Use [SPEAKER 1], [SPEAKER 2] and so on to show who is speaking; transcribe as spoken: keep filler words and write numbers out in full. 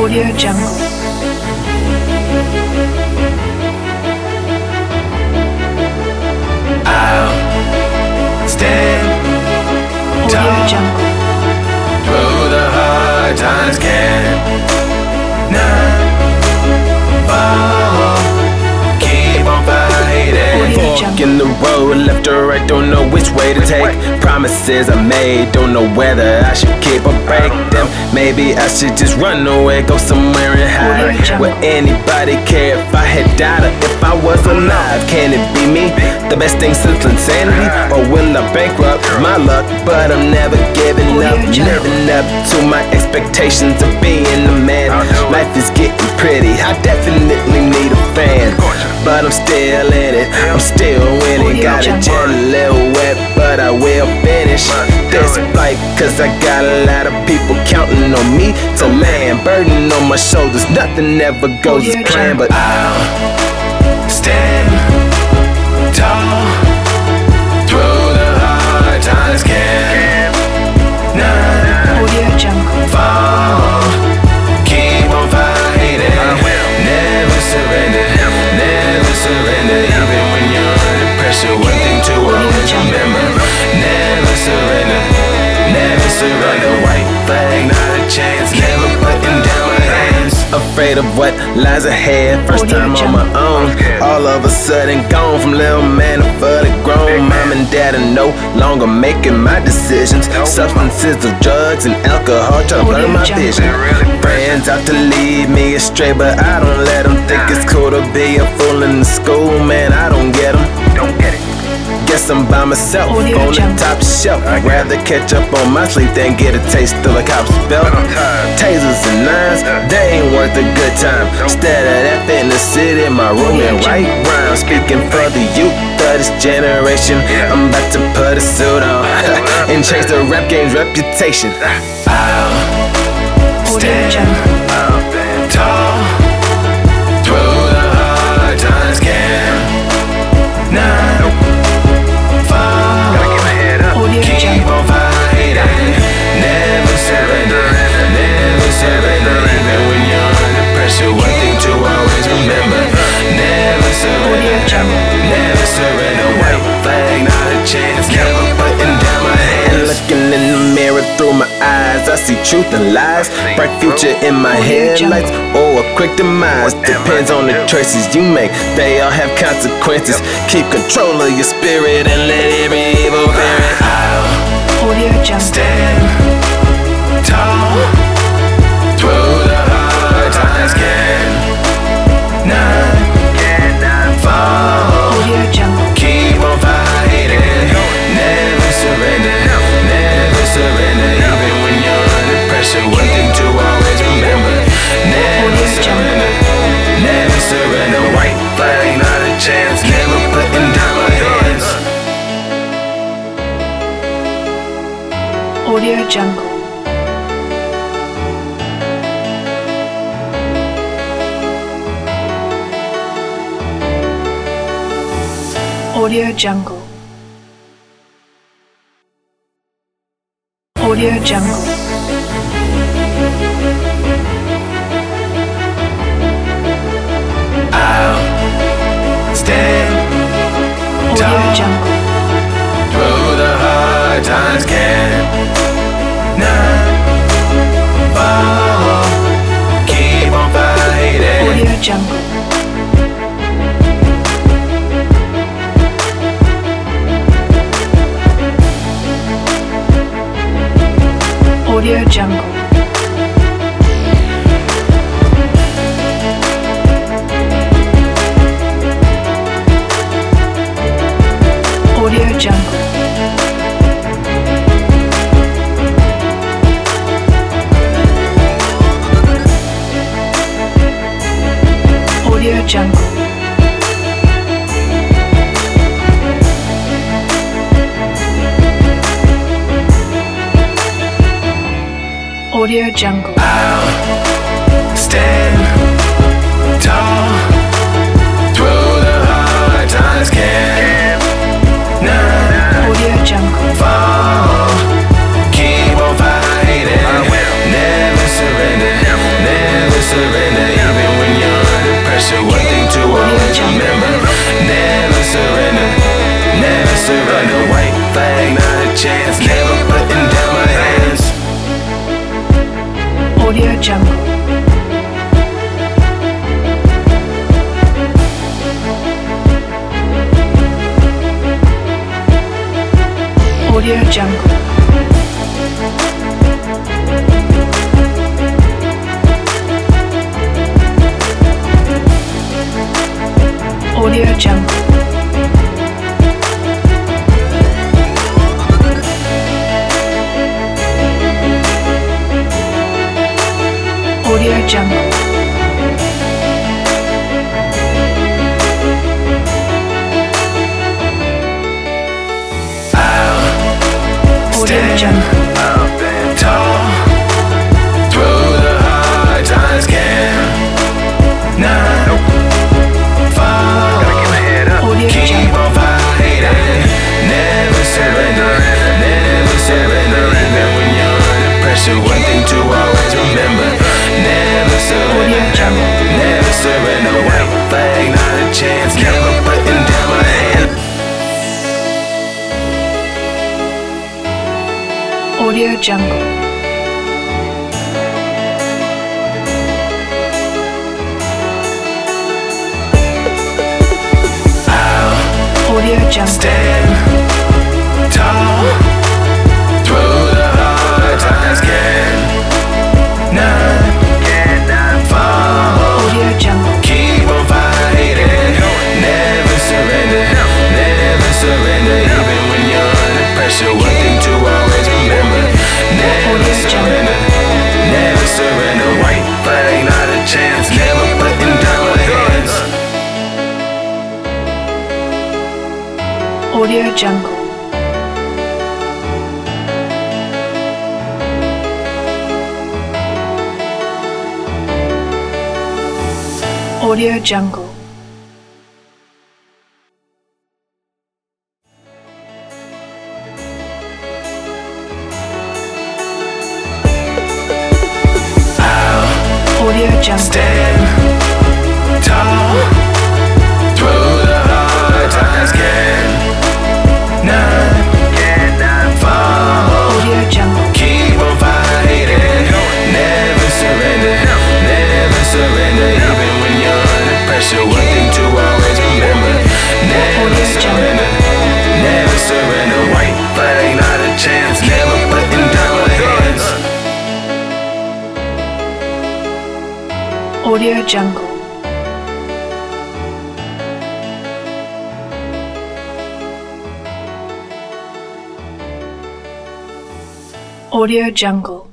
[SPEAKER 1] Audio Jungle.
[SPEAKER 2] I'll stand
[SPEAKER 1] Audio
[SPEAKER 2] tall
[SPEAKER 1] Jungle.
[SPEAKER 2] through the hard times, can not fall. Keep on fighting.
[SPEAKER 1] Audio
[SPEAKER 2] Fork
[SPEAKER 1] Jungle.
[SPEAKER 2] in the road, left or right, don't know which way to take. Promises I made, don't know whether I should keep or break them. Maybe I should just run away, go somewhere and
[SPEAKER 1] Audio
[SPEAKER 2] hide.
[SPEAKER 1] Jungle.
[SPEAKER 2] Would anybody care if I had died or if I was alive? Can it be me, the best thing since insanity? Or will I bankrupt my luck? But I'm never giving up,
[SPEAKER 1] Audio Jungle.
[SPEAKER 2] living up to my expectations of being a man. Life is getting pretty, I definitely need a fan. But I'm still in it, I'm still winning.
[SPEAKER 1] Audio
[SPEAKER 2] Got a
[SPEAKER 1] Jungle.
[SPEAKER 2] jet a little wet, but I will finish this fight. Cause I got a lot of people counting on me to land. Burden on my shoulders, nothing ever goes as
[SPEAKER 1] Audio
[SPEAKER 2] planned.
[SPEAKER 1] Jungle.
[SPEAKER 2] But I'll stand tall through the hard times, can not
[SPEAKER 1] Audio Jungle.
[SPEAKER 2] fall. Keep on fighting, never surrender, never surrender. Even when you're under pressure, one thing to always remember: never surrender, never surrender. White flag, not a chance, never putting down my hands. Afraid of what lies ahead, first
[SPEAKER 1] Audio
[SPEAKER 2] time on
[SPEAKER 1] Jungle.
[SPEAKER 2] my own. All of a sudden gone from little man to fully grown. Mom and dad are no longer making my decisions. Substances of drugs and alcohol try to blur my
[SPEAKER 1] Audio
[SPEAKER 2] vision. Friends out to lead me astray, but I don't let them think it's cool to be a fool in the school. Man, I don't get them. Don't get it. Guess I'm by myself
[SPEAKER 1] Audio
[SPEAKER 2] on the
[SPEAKER 1] Jungle.
[SPEAKER 2] top shelf. I'd rather catch up on my sleep than get a taste of a cop's belt. Tasers and nines, they ain't worth a good time. Instead of that in the city, my room and right rhyme. Speaking for the youth of this generation, I'm about to put a suit on and change the rap game's reputation. I'll
[SPEAKER 1] Audio
[SPEAKER 2] stand
[SPEAKER 1] Jungle.
[SPEAKER 2] tall through the hard times, can not fall.
[SPEAKER 1] Audio
[SPEAKER 2] Keep
[SPEAKER 1] Jungle.
[SPEAKER 2] on fighting, never surrender, never surrender. Even when you're under pressure, one thing to always remember: never surrender,
[SPEAKER 1] Audio Jungle.
[SPEAKER 2] never surrender. White flag, not a chance, never putting down my hands. Looking in the mirror through my eyes, I see truth and lies. Bright future in my headlights, or a quick demise. Depends on the choices you make, they all have consequences. Keep control of your spirit and let every evil fear it. I'll
[SPEAKER 1] Audio Jungle.
[SPEAKER 2] stand tall through the hard times, can not fall.
[SPEAKER 1] Audio Jungle.
[SPEAKER 2] Keep on fighting, never surrender, never surrender. Even when you're under pressure, one thing to always remember: never
[SPEAKER 1] Audio
[SPEAKER 2] surrender, never surrender. White flag, not a chance, never putting down my hands.
[SPEAKER 1] Audio Jungle. Audio Jungle. Audio Jungle.
[SPEAKER 2] I'll stand
[SPEAKER 1] Audio
[SPEAKER 2] tall
[SPEAKER 1] Jungle.
[SPEAKER 2] through the hard times, can not fall. Keep on fighting.
[SPEAKER 1] Audio Jungle. Audio Jungle. Audio Jungle. Audio Jungle. Audio Jungle.
[SPEAKER 2] I'll stand tall through the hard times, can not
[SPEAKER 1] Audio Jungle.
[SPEAKER 2] fall. Keep on fighting, never surrender, never
[SPEAKER 1] Audio Jungle. Audio Jungle. Audio Jungle. Audio Jungle.
[SPEAKER 2] Up and tall, through the hard times can not fall.
[SPEAKER 1] Audio
[SPEAKER 2] Keep
[SPEAKER 1] Jungle.
[SPEAKER 2] on fighting, never surrender, never surrender. Even when you're under pressure, one thing to always remember: never surrender,
[SPEAKER 1] Audio Jungle.
[SPEAKER 2] never surrender. White flag, not a chance. Never putting down my hand.
[SPEAKER 1] Audio Jungle. Audio Jungle.
[SPEAKER 2] Stand tall through the hard times, can not fall.
[SPEAKER 1] Audio Jungle.
[SPEAKER 2] Keep on fighting, never surrender, never surrender. Even when you're under pressure, one thing to always remember: never surrender, never surrender. White flag, not a chance. Never putting down my hands.
[SPEAKER 1] Audio Jungle. Audio Jungle. Audio Jungle.
[SPEAKER 2] Stand tall through the hard times, can not fall.
[SPEAKER 1] Audio Jungle.
[SPEAKER 2] Keep on fighting, never surrender, never surrender. Even when you're under pressure, one thing to always remember: never surrender, never surrender. White flag, not a chance. Never putting down my hands.
[SPEAKER 1] Audio Jungle. Audio Jungle.